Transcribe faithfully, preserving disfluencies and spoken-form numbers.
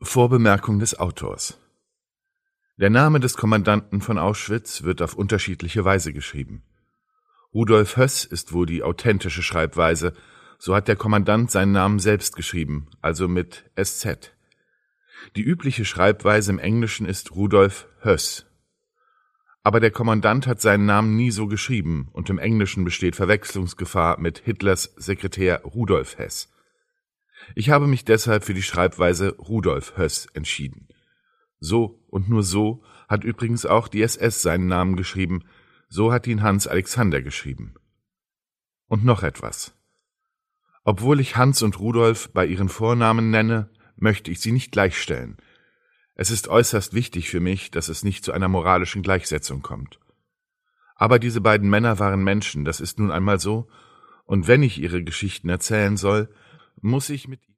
Vorbemerkung des Autors: Der Name des Kommandanten von Auschwitz wird auf unterschiedliche Weise geschrieben. Rudolf Höss ist wohl die authentische Schreibweise, so hat der Kommandant seinen Namen selbst geschrieben, also mit S Z. Die übliche Schreibweise im Englischen ist Rudolf Höss. Aber der Kommandant hat seinen Namen nie so geschrieben und im Englischen besteht Verwechslungsgefahr mit Hitlers Sekretär Rudolf Hess. Ich habe mich deshalb für die Schreibweise Rudolf Höss entschieden. So und nur so hat übrigens auch die S S seinen Namen geschrieben, so hat ihn Hans Alexander geschrieben. Und noch etwas. Obwohl ich Hans und Rudolf bei ihren Vornamen nenne, möchte ich sie nicht gleichstellen. Es ist äußerst wichtig für mich, dass es nicht zu einer moralischen Gleichsetzung kommt. Aber diese beiden Männer waren Menschen, das ist nun einmal so, und wenn ich ihre Geschichten erzählen soll, muss ich mit